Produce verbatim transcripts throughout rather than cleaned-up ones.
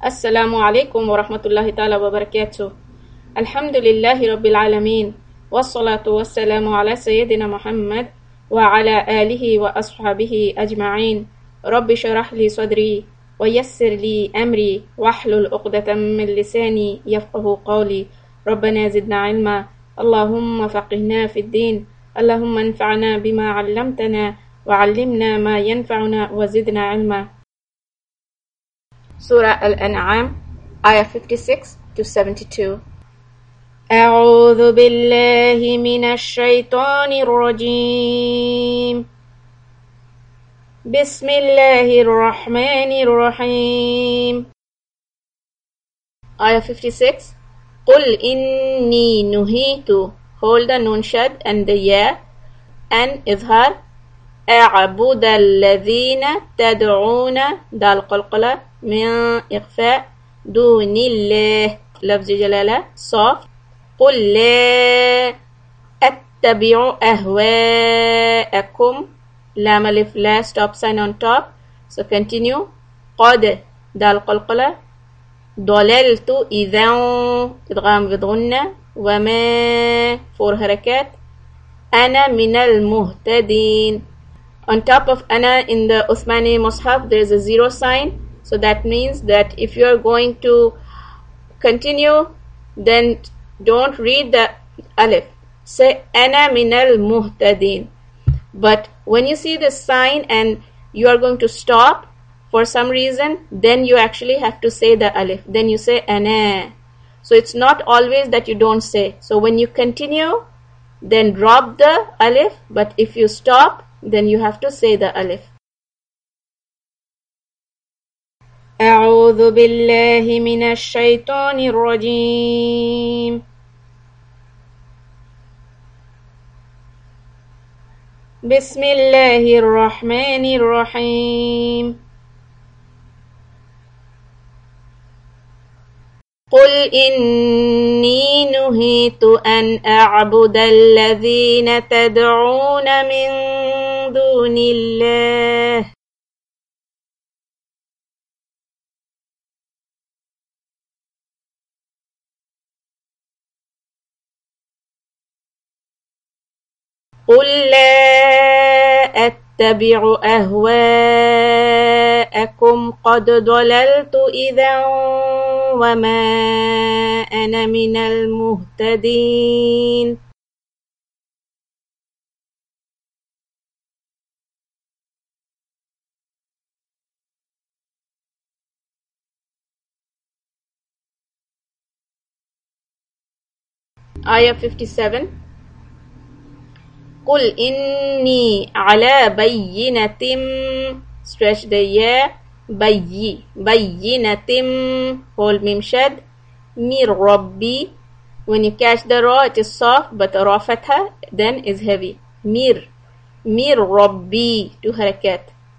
السلام عليكم ورحمة الله تعالى وبركاته. الحمد لله رب العالمين، والصلاة والسلام على سيدنا محمد وعلى آله وأصحابه أجمعين. رب اشرح لي صدري ويسر لي أمري واحلل عقدة من لساني يفقه قولي. ربنا زدنا علما، اللهم فقهنا في الدين، اللهم انفعنا بما علمتنا وعلمنا ما ينفعنا وزدنا علما. Surah Al-An'am, Ayah fifty-six to seventy-two. أعوذ بالله من الشيطان الرجيم. بسم الله الرحمن الرحيم. Ayah fifty-six. قل إني نهيت. Hold the nun shad and the ya and izhar. أعبد الذين تدعون دال قلقلة من إخفاء دون الله لفظ جلالة soft. قل لا أتبع أهواءكم لام ألف لا stop sign on top, so continue. قد دال قلقلة. ضللت إذا إدغام بضغنة وما فور حركات. أنا من المهتدين. On top of ana in the Uthmani Mus'haf there is a zero sign, so that means that if you are going to continue, then don't read the alif, say ana minal muhtadin. But when you see the sign and you are going to stop for some reason, then you actually have to say the alif, then you say ana. So it's not always that you don't say. So when you continue, then drop the alif, but if you stop, then you have to say the alif. أعوذ بالله من الشيطان الرجيم. بسم الله الرحمن الرحيم. قل إني نهيت أن أعبد الذين تدعون من دون الله قل لا أتبع أهواءكم قد ضللت إذا وما أنا من المهتدين. Ayah fifty-seven. قل إني على بينة stretch the ya بي بينة hold mim shad من ربي. When you catch the ra it is soft, but ra fatha then is heavy. mir mir ربي two harakat.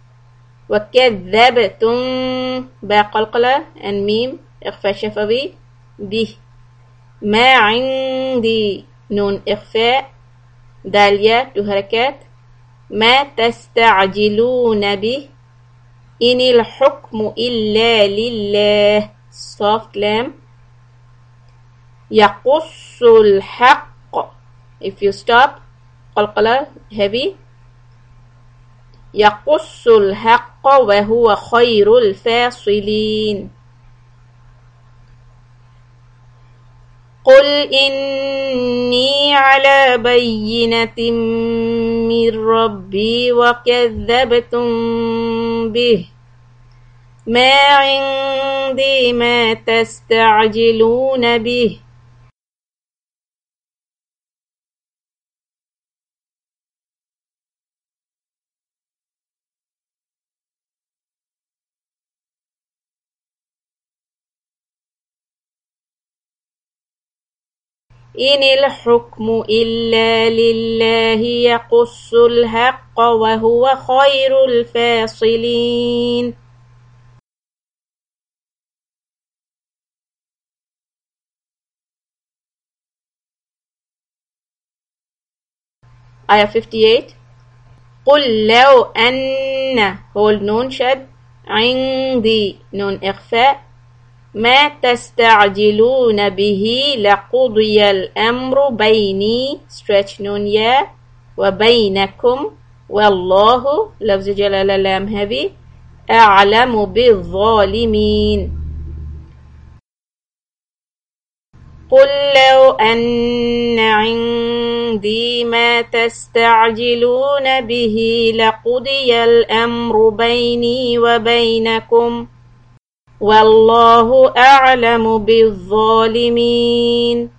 وكذبتم با قلقلة and mim إخفاء شفوي به. ما عندي نون إخفاء داليا two harakat. ما تستعجلون به إن الحكم إلا لله soft lam. يقص الحق if you stop قلقلة heavy. يقص الحق وهو خير الفاصلين. قل إني على بينة من ربي وكذبتم به ما عندي ما تستعجلون به. إن الحكم إلا لله يقص الحق وهو خير الفاصلين. Ayah fifty-eight. قل لو أن hold نون شد عندي نون إخفاء ما تستعجلون به لقضي الأمر بيني stretch نون يا وبينكم والله لفظ جلالة لام heavy أعلم بالظالمين. قل لو أن عندي ما تستعجلون به لقضي الأمر بيني وبينكم والله أعلم بالظالمين.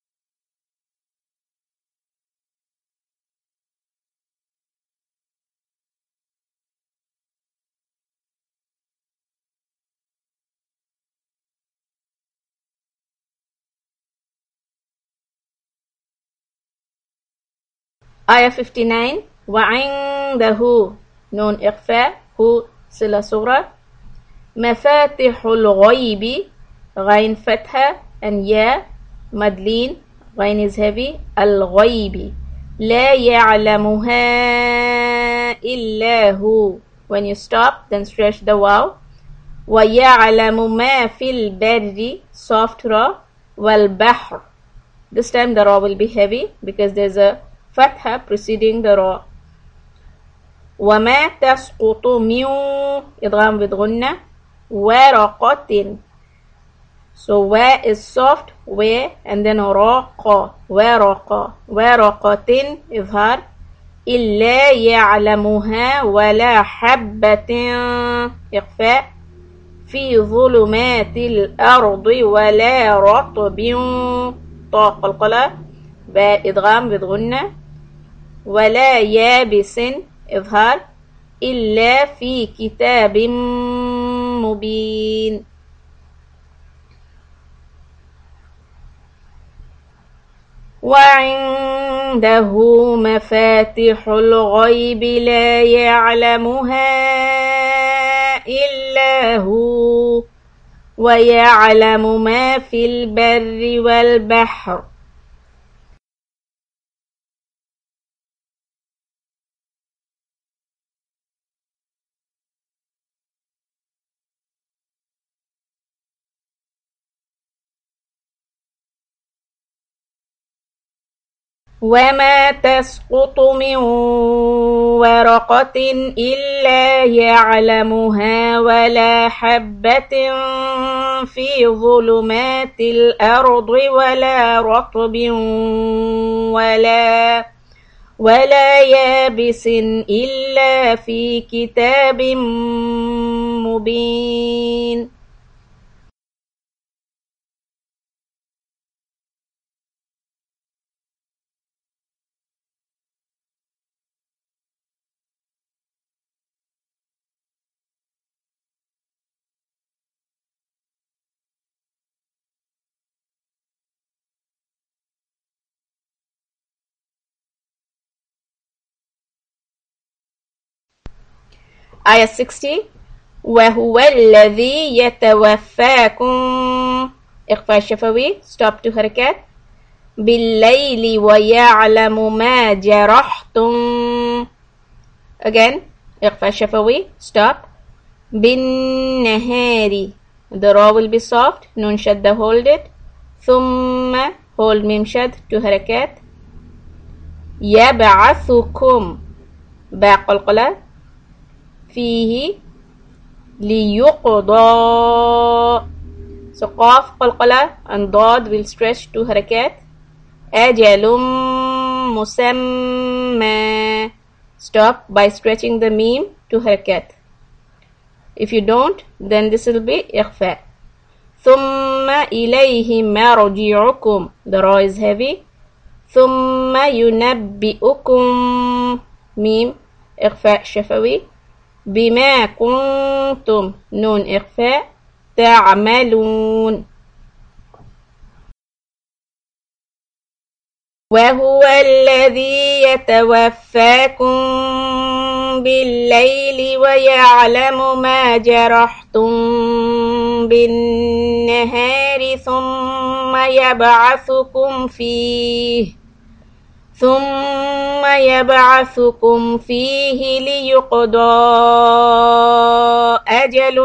آية fifty-nine وعنده نون إخفاء هو صلة صغرى مفاتح الغيب غين فتحة and يا مدلين غين is heavy الغيب لا يعلمها إلا هو when you stop then stretch the wow ويعلم ما في البر soft ra والبحر this time the ra will be heavy because there's a fatha preceding the ra وما تسقط من إدغام بغنة ورقة so wa is soft wa and then raqa ورقة ورقة إظهار إلا يعلمها ولا حبة إخفاء في ظلمات الأرض ولا رطب طاق القلة بإدغام بغنة ولا يابس إظهار إلا في كتاب مبين. وعنده مفاتح الغيب لا يعلمها إلا هو ويعلم ما في البر والبحر وما تسقط من ورقة إلا يعلمها ولا حبة في ظلمات الأرض ولا رطب ولا ولا يابس إلا في كتاب مبين. آية sixty وهو الذي يتوفاكم إخفاء شفوي stop to حركات بالليل ويعلم ما جرحتم again إخفاء شفوي stop بالنهار the raw will be soft نون شد hold it ثم hold ميم شد to حركات يبعثكم باء قلقلة فيه ليقضى so قاف قلقلة and ضاد will stretch to حركات أجل مسمى stop by stretching the meme to حركات if you don't then this will be إخفاء ثم إليه مرجعكم the ra is heavy ثم ينبئكم ميم إخفاء شفوي بما كنتم نون إخفاء تعملون. وهو الذي يتوفاكم بالليل ويعلم ما جرحتم بالنهار ثم يبعثكم فيه ثم يبعثكم فيه ليقضى أجل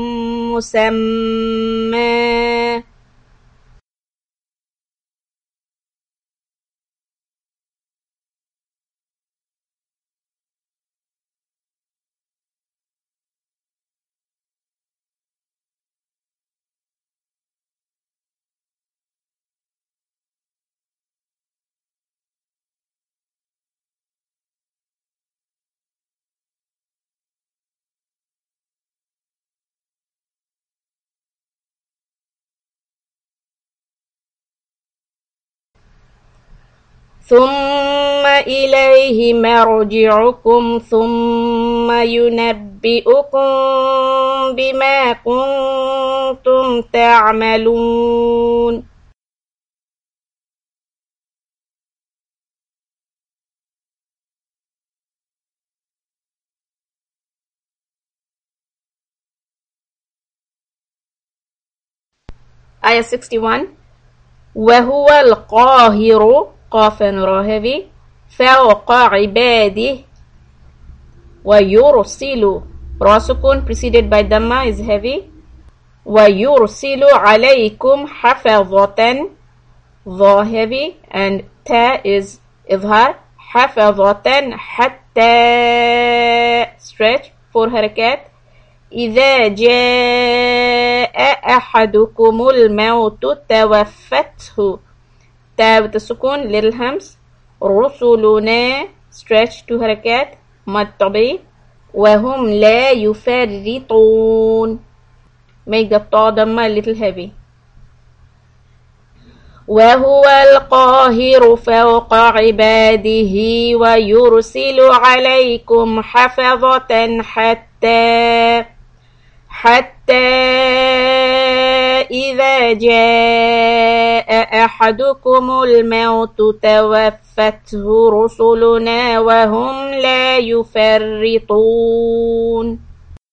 مسمى. ثم إليه مرجعكم ثم ينبئكم بما كنتم تعملون. آية واحد وستين. وهو القاهر قاف راهبي فوق عباده ويرسل راسكن preceded by dhamma is heavy ويرسل عليكم حفظة ضا heavy and ta is إظهار حفظة حتى stretch four حركات إذا جاء أحدكم الموت توفته تا بالسكون للهمس رسلنا stretch two حركات مد طبيعي وهم لا يفرطون make the طا ضمة little heavy. وهو القاهر فوق عباده ويرسل عليكم حفظة حتى حتى إذا جاء أحدكم الموت توفته رسلنا وهم لا يفرطون.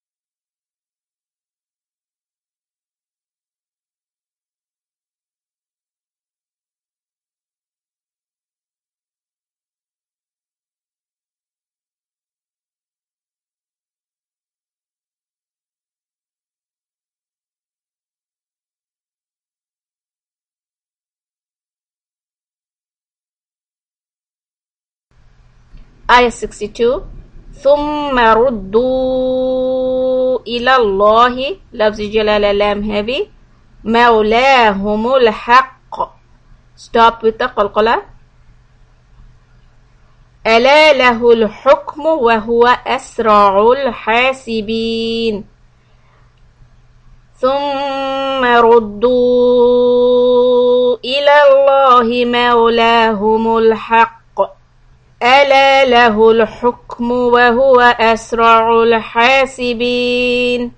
آية ستة وستين. ثم ردوا إلى الله لفظ جلالة لام heavy مولاهم الحق stop with قلقلة ألا له الحكم وهو أسرع الحاسبين. ثم ردوا إلى الله مولاهم الحق ألا له الحكم وهو أسرع الحاسبين.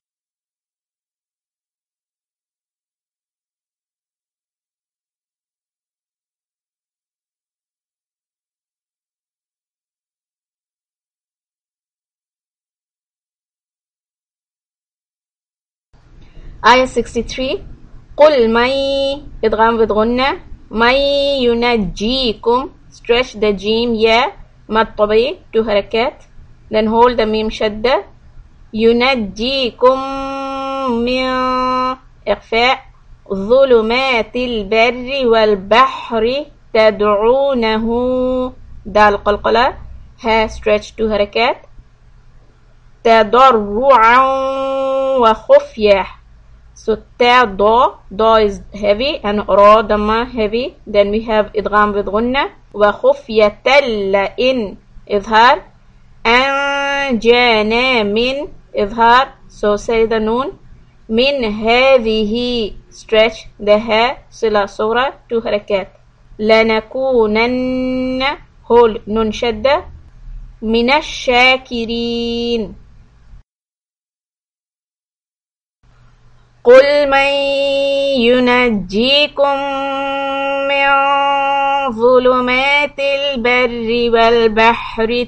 آية ستة وستين. قل من إدغام بغنة من ينجيكم stretch the جيم يا مد طبيعي two حركات then hold the ميم شدة ينجيكم من إخفاء ظلمات البر والبحر تدعونه دال قلقلة ها stretch two حركات تضرعا وخفية. So ta do do is heavy and ra dhamma heavy. Then we have idgham with gunna wa khufyatan in izhar anjana min izhar. So say the noon min hadhihi stretch the ha sila surah two harakat lanakunanna hold nun shadda minash shakirin. قل من ينجيكم من ظلمات البر والبحر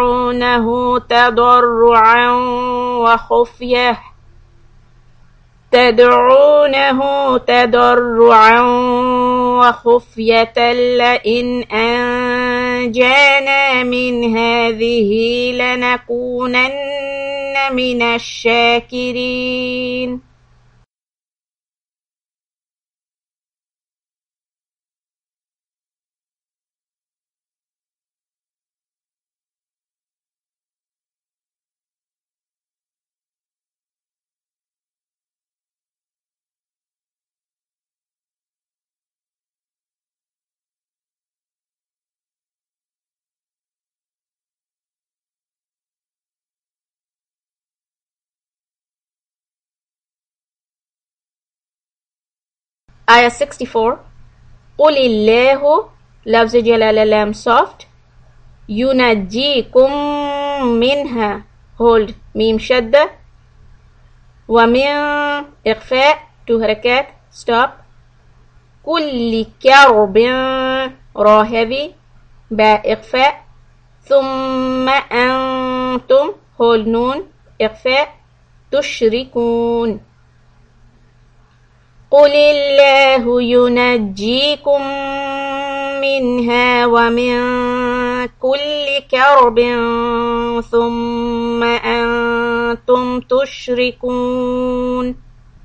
تدعونه تضرعا وخفية تدعونه تضرعا وخفية لئن أنجانا من هذه لنكونن من الشاكرين. آية أربعة وستين. قل الله لفظ جلالة لام soft. ينجيكم منها hold ميم شدة. ومن إخفاء تو حركات stop. كل كرب را heavy باء إخفاء. ثم أنتم hold نون إخفاء تشركون. قل الله ينجيكم منها ومن كل كرب ثم أنتم تشركون.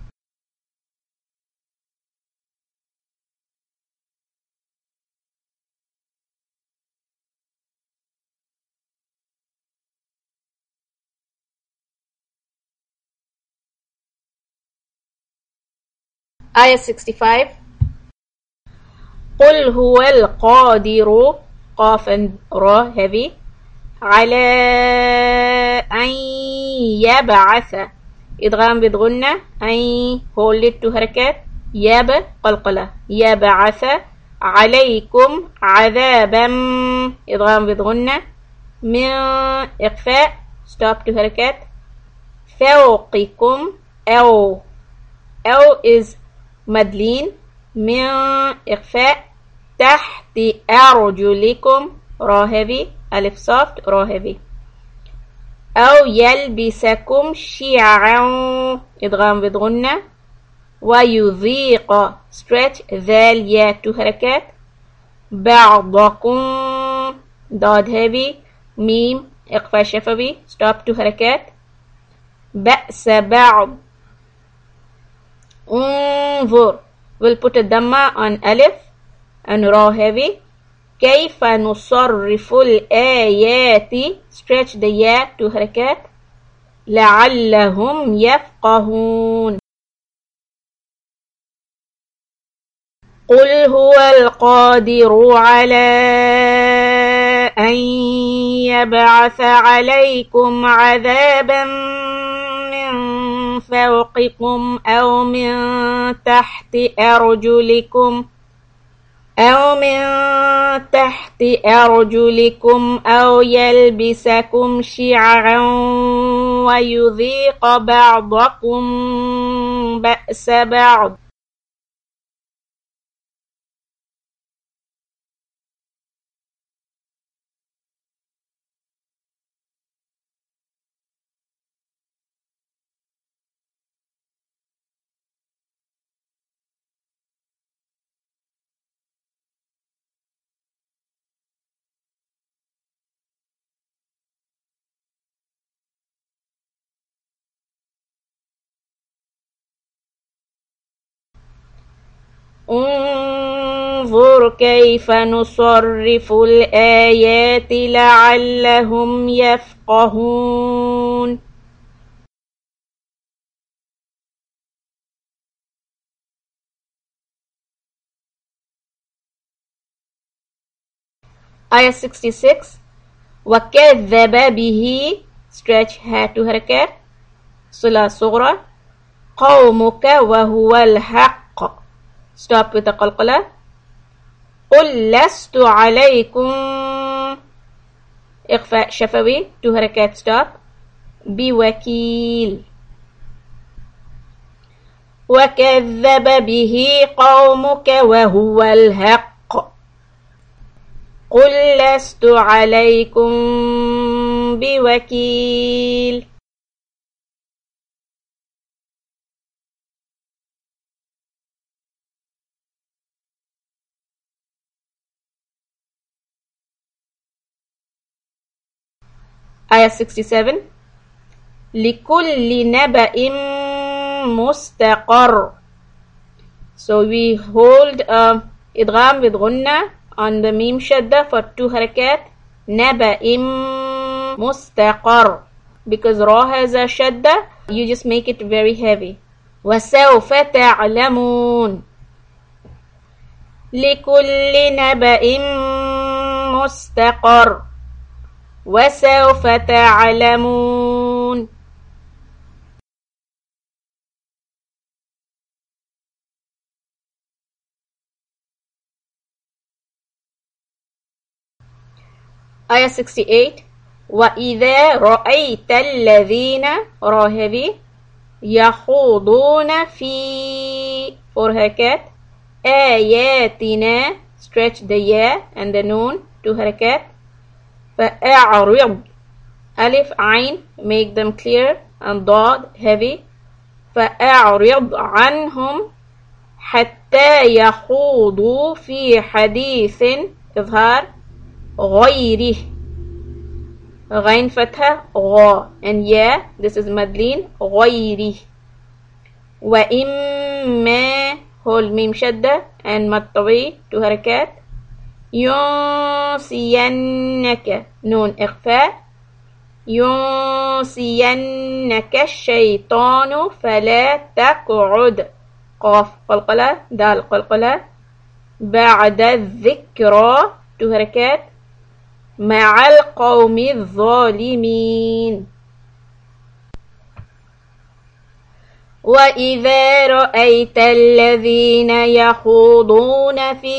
آية خمسة وستين. قل هو القادر قاف را heavy على أن يبعث إدغام بضغنة أن hold to حركات يب قلقلة يبعث عليكم عذابا إدغام بضغنة من إخفاء stop to حركات فوقكم أو أو is مدلين من إخفاء تحت أرجلكم را heavy ألف soft را heavy. أو يلبسكم شيعا إدغام بضغنة ويذيق stretch ذال يا تو حركات بعضكم ضاد heavy ميم إخفاء شفوي stop تو حركات بأس بعض. انظر we'll put a dhamma on alif and ra heavy. كيف نصرف الآيات stretch the يا to حركات لعلهم يفقهون. قل هو القادر على أن يبعث عليكم عذابا فوقكم أو من تحت أرجلكم أو من تحت أرجلكم أو يلبسكم شيعا ويذيق بعضكم بأس بعض. انظر كيف نصرف الآيات لعلهم يفقهون. آية ستة وستين. وكذب به stretch هاتو حركات صلة صغرى قومك وهو الحق stop with قلقلة. قل لست عليكم إخفاء شفوي تو حركات stop بوكيل. وكذب به قومك وهو الحق قل لست عليكم بوكيل. آية sixty-seven لكل نبأ مستقر. So we hold uh, idgham with gunna on the mim shadda for two harakat. Naba'im mustaqar. Because ra has a shadda, you just make it very heavy. وسوف تعلمون. لكل نبأ مستقر. وسوف تعلمون. آية sixty-eight وإذا رأيت الذين راهبي يخوضون في four harakat آياتنا stretch the ya and the noon two harakat فأعرض ألف عين make them clear and ضاد heavy فأعرض عنهم حتى يخوضوا في حديث إظهار غيره غين فتحة غا and yeah this is مدلين غيره وإما hold ميم شدة and مطوي two حركات ينسينك نون إخفاء ينسينك الشيطان فلا تقعد قاف قلقلة دال قلقلة بعد الذكرى two حركات مع القوم الظالمين. وإذا رأيت الذين يخوضون في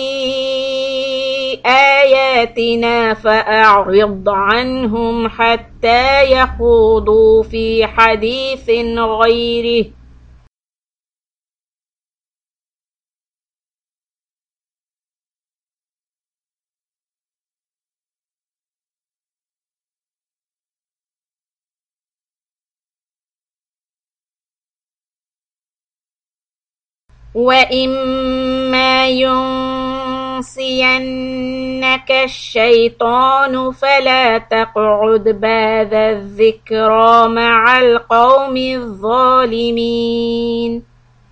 آياتنا فأعرض عنهم حتى يخوضوا في حديث غيره. وإما ينسينك الشيطان فلا تقعد بعد الذكرى مع القوم الظالمين.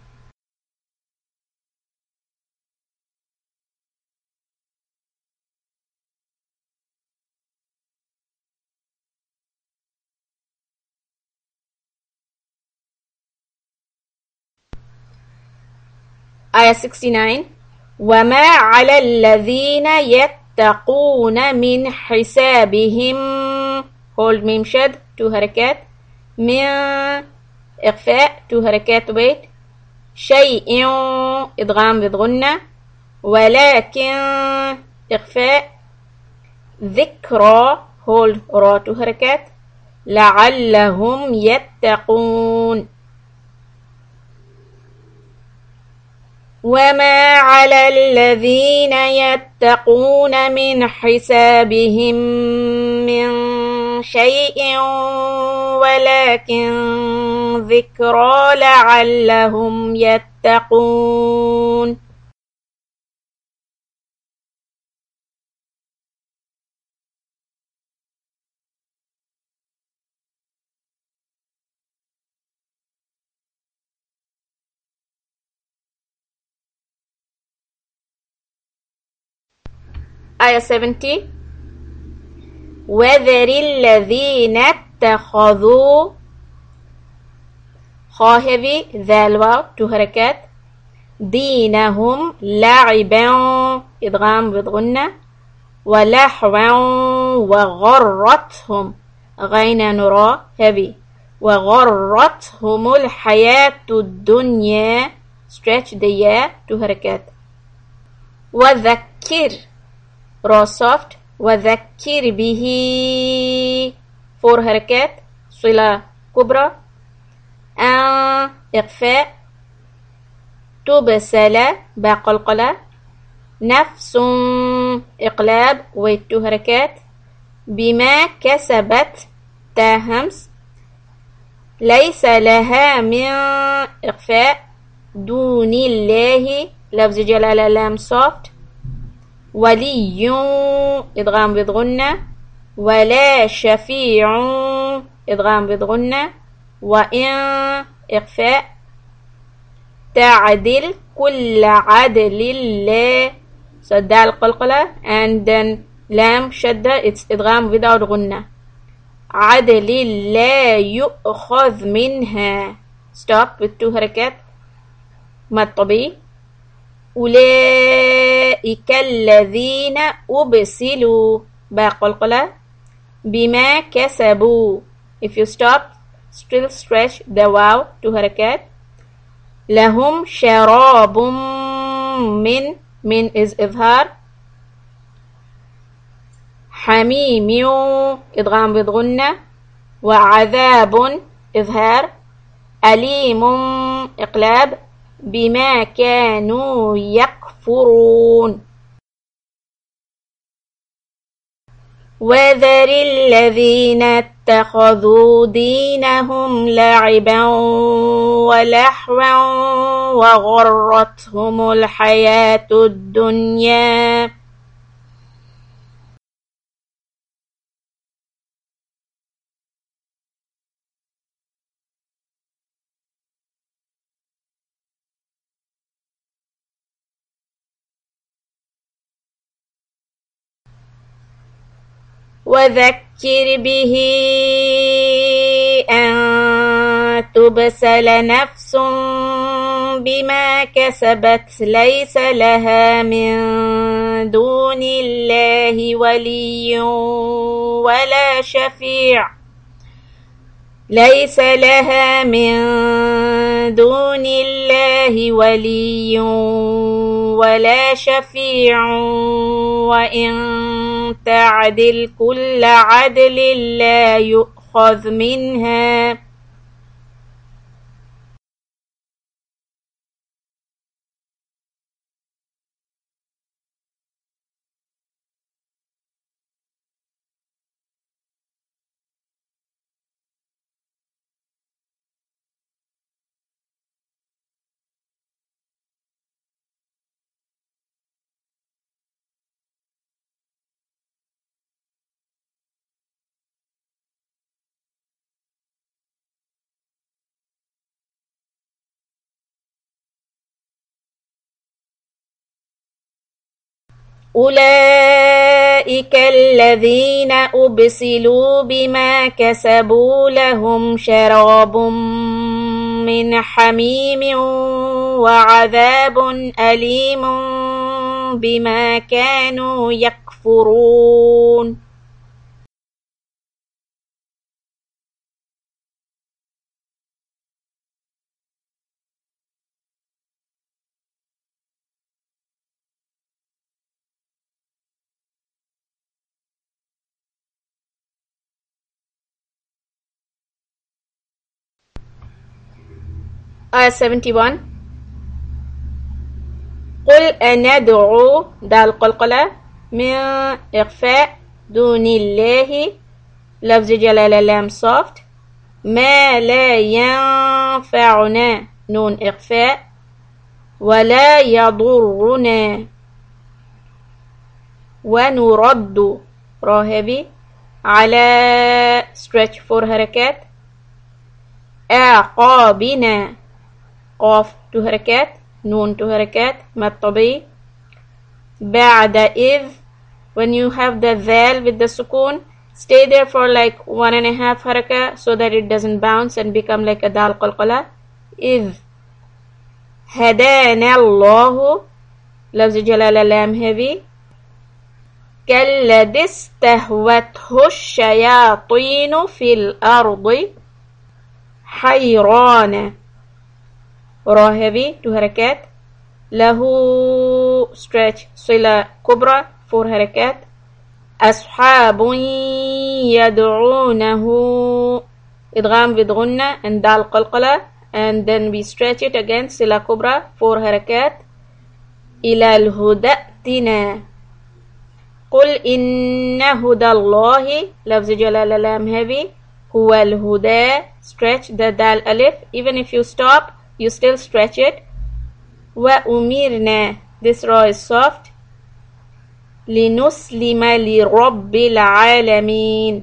آية sixty-nine وما على الذين يتقون من حسابهم hold ميم شد two حركات من إخفاء two حركات wait شيء إدغام بغنة ولكن إخفاء ذكرى hold را two حركات لعلهم يتقون. وما على الذين يتقون من حسابهم من شيء ولكن ذكرى لعلهم يتقون. آية seventy وذر الذين اتخذوا خا heavy ذال واو two حركات دينهم لعبا إدغام بغنة ولحوا وغرتهم غين نرى heavy وغرتهم الحياة الدنيا stretch the ya two حركات وذكر را soft وذكر به four حركات صلة كبرى أن إخفاء تبسل بقلقلة نفس إقلاب wait two حركات بما كسبت تا همس ليس لها من إخفاء دون الله لفظ جلالة لام soft ولي إدغام بغنة ولا شفيع إدغام بغنة وإن إخفاء تعدل كل عدل لا صدع القلقلة and then لام شدة it's إدغام without غنة عدل لا يؤخذ منها stop with two حركات مد طبيعي أولئك الذين أبسلوا بقلقلة بما كسبوا if you stop still stretch the wow two حركات لهم شراب من من is إظهار حميم إدغام بغنة وعذاب إظهار أليم إقلاب بما كانوا يكفرون وذر الذين اتخذوا دينهم لعبا ولهوا وغرتهم الحياة الدنيا وذكر به أن تبسل نفس بما كسبت ليس لها من دون الله ولي ولا شفيع ليس لها من دون الله ولي ولا شفيع وإن تعدل كل عدل لا يؤخذ منها أولئك الذين أبسلوا بما كسبوا لهم شراب من حميم وعذاب أليم بما كانوا يكفرون آية seventy-one قل أندعو دال قلقلة من إخفاء دون الله لفظ جلالة لام soft ما لا ينفعنا نون إخفاء ولا يضرنا ونرد راهبي على stretch four حركات أعقابنا قاف تو حركات نون تو حركات مد طبيعي بعد إذ when you have the ذال with the سكون stay there for like one and a half حركة so that it doesn't bounce and become like a دال قلقلة إذ هدانا الله لفظ جلالة لام heavy كالذي استهوته الشياطين في الأرض حيران راهبي تو حركات له stretch صلة كبرى فور حركات أصحاب يدعونه إدغام بغنة and دال قلقلة and then we stretch it again صلة كبرى فور حركات إلى الهدى ائتنا قل إن هدى الله لفظ جلالة لام heavy هو الهدى stretch the dal alif even if you stop you still stretch it وأمرنا this raw is soft لنسلم لرب العالمين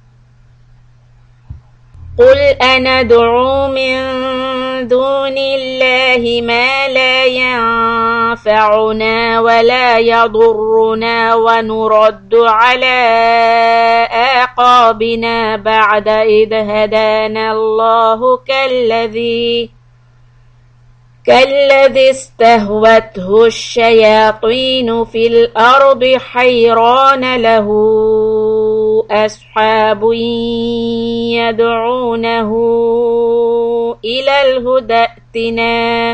قل أندعو من دون الله ما لا ينفعنا ولا يضرنا ونرد على أعقابنا بعد إذ هدانا الله كالذي كالذي استهوته الشياطين في الأرض حيران له أصحاب يدعونه إلى الهدى ائتنا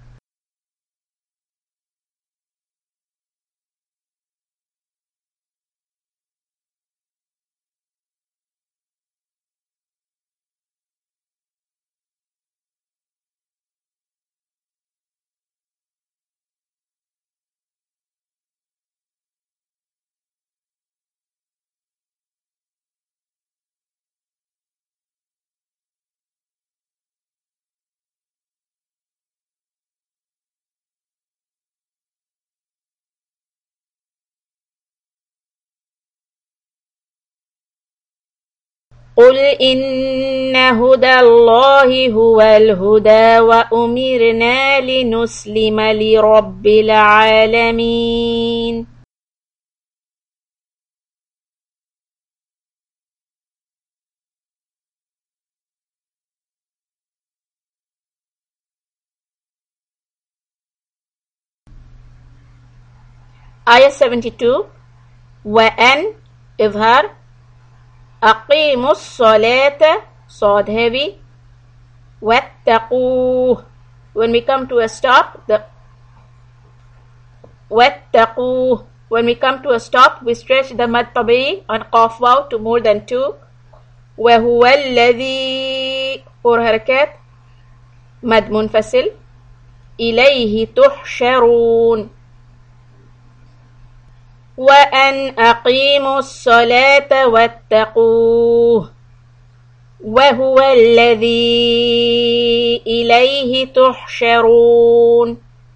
قل إن هدى الله هو الهدى وأمرنا لنسلم لرب العالمين آية seventy-two وأن إظهار أقيموا الصلاة صاد heavy واتقوه when we come to a stop the واتقوه when we come to a stop we stretch the mad tabi on qaf waw to more than two وهو الذي four حركات مد منفصل إليه تحشرون وأن أقيموا الصلاة واتقوه وهو الذي إليه تحشرون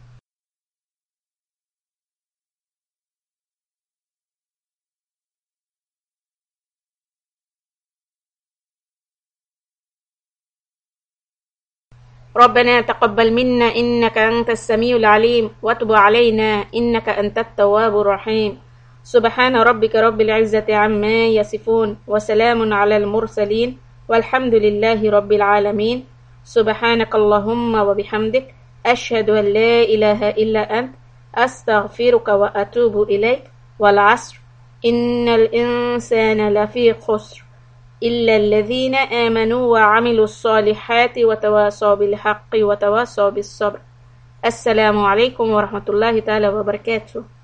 ربنا تقبل منا إنك أنت السميع العليم وتب علينا إنك أنت التواب الرحيم سبحان ربك رب العزة عما يصفون وسلام على المرسلين والحمد لله رب العالمين سبحانك اللهم وبحمدك أشهد أن لا إله إلا أنت أستغفرك وأتوب إليك والعصر إن الإنسان لفي خسر إلا الذين آمنوا وعملوا الصالحات وتواصوا بالحق وتواصوا بالصبر السلام عليكم ورحمة الله تعالى وبركاته